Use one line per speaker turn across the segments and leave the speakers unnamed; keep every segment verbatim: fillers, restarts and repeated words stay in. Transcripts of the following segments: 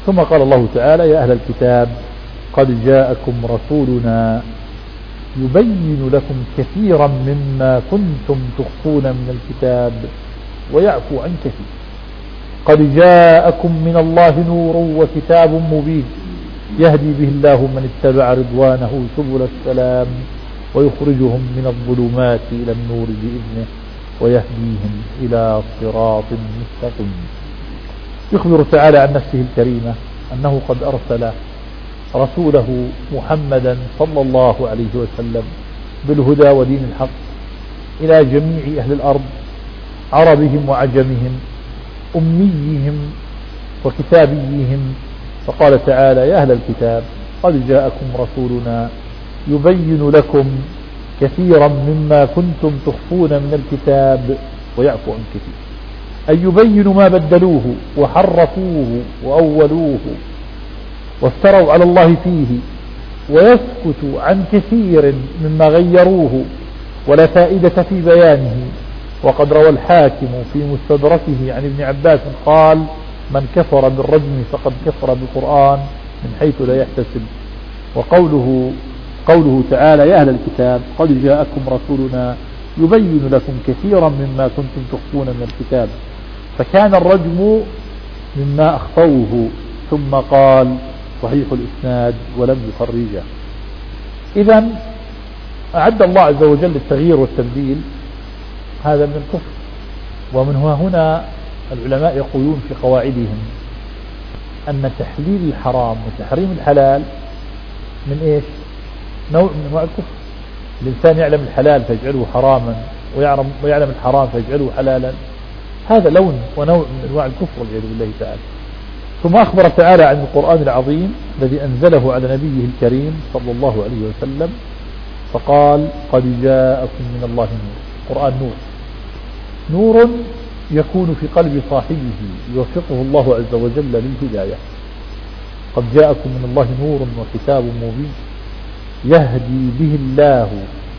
ثم قال الله تعالى: يا أهل الكتاب قد جاءكم رسولنا يبين لكم كثيرا مما كنتم تخفون من الكتاب ويعفو عن كثير. قد جاءكم من الله نور وكتاب مبين يهدي به الله من اتبع رضوانه سبل السلام ويخرجهم من الظلمات إلى النور بإذنه ويهديهم إلى صراط مستقيم. يخبر تعالى عن نفسه الكريمة أنه قد أرسل رسوله محمدا صلى الله عليه وسلم بالهدى ودين الحق إلى جميع أهل الأرض، عربهم وعجمهم، أميهم وكتابيهم. فقال تعالى: يا أهل الكتاب قد جاءكم رسولنا يبين لكم كثيرا مما كنتم تخفون من الكتاب ويعفو عن كثير، أي يبين ما بدلوه وحرفوه وأولوه وافتروا على الله فيه، ويسكت عن كثير مما غيروه ولا فائدة في بيانه. وقد روى الحاكم في مستدركه عن ابن عباس قال: من كفر بالرجم فقد كفر بالقرآن من حيث لا يحتسب. وقوله قوله تعالى: يا أهل الكتاب قد جاءكم رسولنا يبين لكم كثيرا مما كنتم تخفون من الكتاب، فكان الرجم مما أخفوه. ثم قال: صحيح الإسناد ولم يخرجه. إذا أعد الله عز وجل التغيير والتبديل، هذا من الكفر. ومن هنا العلماء يقولون في قواعدهم أن تحليل الحرام وتحريم الحلال من إيش؟ نوع من أنواع الكفر. الإنسان يعلم الحلال فيجعله حراما، ويعلم, ويعلم الحرام فيجعله حلالا، هذا لون ونوع من أنواع الكفر والعياذ بالله تعالى. ثم أخبر تعالى عن القرآن العظيم الذي أنزله على نبيه الكريم صلى الله عليه وسلم، فقال: قد جاءكم من الله نور. القرآن نور، نور يكون في قلب صاحبه يوفقه الله عز وجل للهداية. قد جاءكم من الله نور وكتاب مبين يهدي به الله.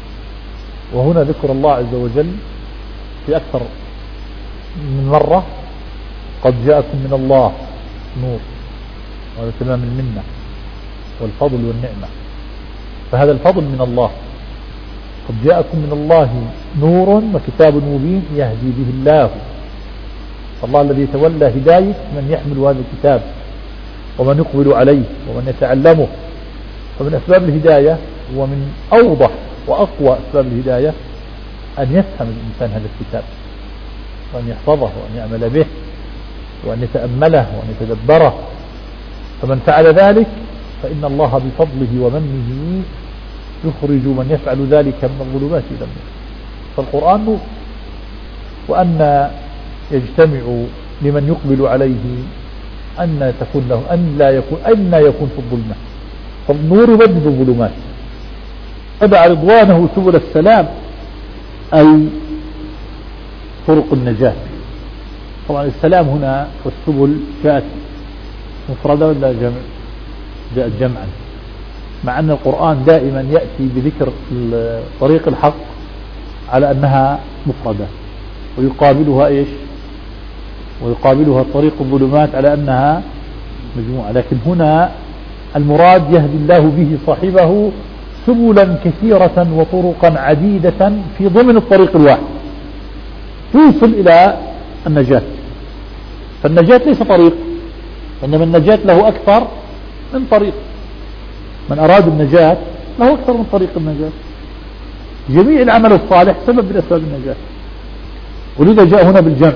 وهنا ذكر الله عز وجل في أكثر من مرة: قد جاءكم من الله نور، وهذا تمام المنة والفضل والنعمة. فهذا الفضل من الله. قد جاءكم من الله نور وكتاب مبين يهدي به الله. الله الذي يتولى هداية من يحمل هذا الكتاب ومن يقبل عليه ومن يتعلمه. فمن أسباب الهداية ومن أوضح وأقوى أسباب الهداية أن يفهم الإنسان هذا الكتاب، وأن يحفظه وأن يعمل به وأن يتأمله وأن يتدبره. فمن فعل ذلك فإن الله بفضله ومنه يخرج من يفعل ذلك من الظلمات إلى النور. فالقرآن نور، وأن يجتمع لمن يقبل عليه أن تكون له أن لا يكون أن لا يكون في الظلمة. فالنور يبدد الظلمات. تبع رضوانه سبل السلام أي طرق النجاة. طبعا السلام هنا والسبل جاءت مفردة ولا جمع؟ جاءت جمعا، مع أن القرآن دائما يأتي بذكر طريق الحق على أنها مفردة، ويقابلها إيش؟ ويقابلها طريق الظلمات على أنها مجموعة. لكن هنا المراد يهدي الله به صاحبه سبلا كثيرة وطرقا عديدة في ضمن الطريق الواحد توصل إلى النجاة. فالنجاة ليس طريق، إنما النجاة له أكثر من طريق. من أراد النجاة له أكثر من طريق النجاة. جميع العمل الصالح سبب من أسباب النجاة، ولذا جاء هنا بالجمع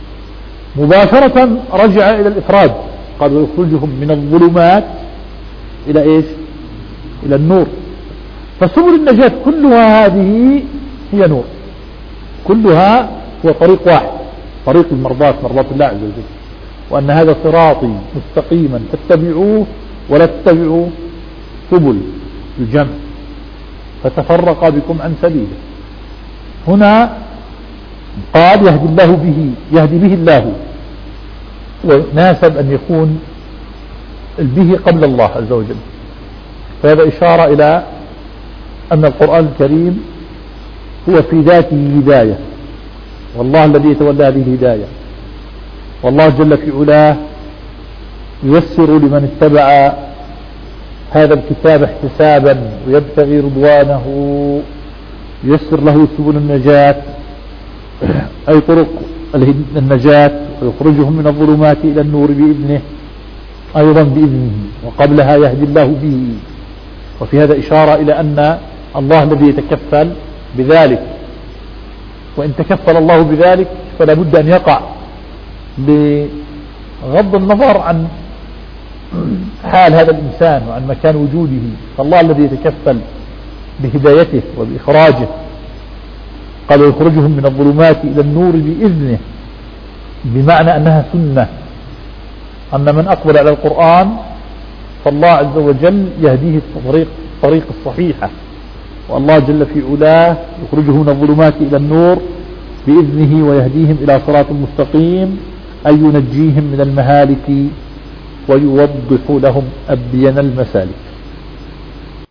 مباشرة. رجع إلى الإفراد، قال: ويخرجهم من الظلمات إلى إيش؟ إلى النور. فسبل النجاة كلها هذه هي نور، كلها هو طريق واحد، طريق المرضاة، مرضاة الله عز وجل. وأن هذا صراطي مستقيما فاتبعوه ولا تتبعوا سبل الجمع فتفرق بكم عن سبيله. هنا قال: يهدي الله به، يهدي به الله، وناسب أن يكون به قبل الله عز وجل. فهذا إشارة إلى أن القرآن الكريم هو في ذاته هداية، والله الذي يتولى هذه الهداية. والله جل في علاه ييسر لمن اتبع هذا الكتاب احتسابا ويبتغي رضوانه، ييسر له سبل النجاة أي طرق النجاة، ويخرجهم من الظلمات إلى النور بإذنه أيضا بإذنه، وقبلها يهدي الله به. وفي هذا إشارة إلى أن الله الذي يتكفل بذلك، وإن تكفل الله بذلك فلا بد أن يقع بغض النظر عن حال هذا الإنسان وعن مكان وجوده. فالله الذي يتكفل بهدايته وبإخراجه، قال يخرجهم من الظلمات إلى النور بإذنه، بمعنى أنها سنة، أن من أقبل على القرآن فالله عز وجل يهديه الطريق الطريق الصحيحة، والله جل في علاه يخرجهم من الظلمات إلى النور بإذنه ويهديهم إلى صراط مستقيم، أي ينجيهم من المهالك ويوضح لهم أبين المسالك.